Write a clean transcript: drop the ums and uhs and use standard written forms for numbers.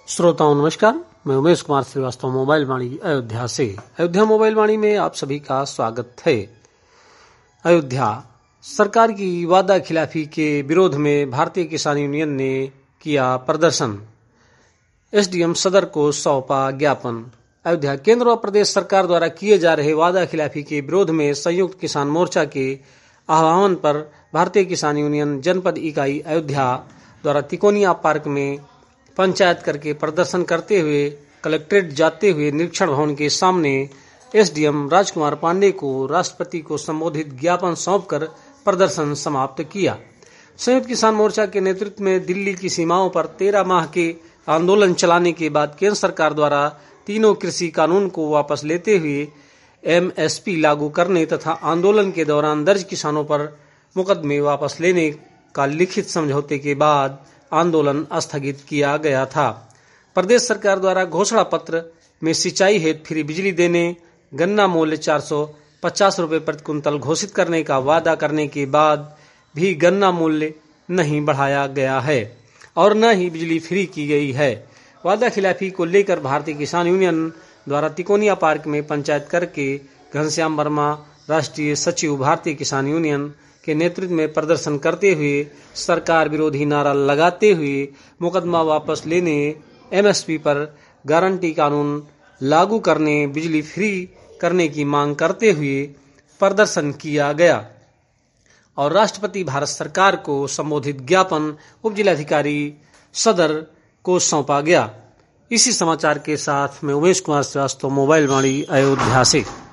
श्रोताओं नमस्कार, मैं उमेश कुमार श्रीवास्तव मोबाइल वाणी अयोध्या से। अयोध्या मोबाइल वाणी में आप सभी का स्वागत है। अयोध्या सरकार की वादा खिलाफी के विरोध में भारतीय किसान यूनियन ने किया प्रदर्शन। एसडीएम सदर को सौंपा ज्ञापन। अयोध्या केंद्र और प्रदेश सरकार द्वारा किए जा रहे वादा खिलाफी के विरोध में संयुक्त किसान मोर्चा के आह्वान पर भारतीय किसान यूनियन जनपद इकाई अयोध्या द्वारा तिकोनिया पार्क में पंचायत करके प्रदर्शन करते हुए कलेक्ट्रेट जाते हुए निरीक्षण भवन के सामने एसडीएम राजकुमार पांडे को राष्ट्रपति को संबोधित ज्ञापन सौंपकर प्रदर्शन समाप्त किया। संयुक्त किसान मोर्चा के नेतृत्व में दिल्ली की सीमाओं पर 13 माह के आंदोलन चलाने के बाद केंद्र सरकार द्वारा तीनों कृषि कानून को वापस लेते हुए एमएसपी लागू करने तथा आंदोलन के दौरान दर्ज किसानों पर मुकदमे वापस लेने का लिखित समझौते के बाद आंदोलन स्थगित किया गया था। प्रदेश सरकार द्वारा घोषणा पत्र में सिंचाई हेतु फ्री बिजली देने, गन्ना मूल्य 450 रुपये प्रति कुंतल घोषित करने का वादा करने के बाद भी गन्ना मूल्य नहीं बढ़ाया गया है और न ही बिजली फ्री की गई है। वादा खिलाफी को लेकर भारतीय किसान यूनियन द्वारा तिकोनिया पार्क में पंचायत करके घनश्याम वर्मा राष्ट्रीय सचिव भारतीय किसान यूनियन के नेतृत्व में प्रदर्शन करते हुए सरकार विरोधी नारा लगाते हुए मुकदमा वापस लेने, एमएसपी पर गारंटी कानून लागू करने, बिजली फ्री करने की मांग करते हुए प्रदर्शन किया गया और राष्ट्रपति भारत सरकार को संबोधित ज्ञापन उप जिलाधिकारी सदर को सौंपा गया। इसी समाचार के साथ मैं उमेश कुमार श्रीवास्तव मोबाइल वाणी अयोध्या से।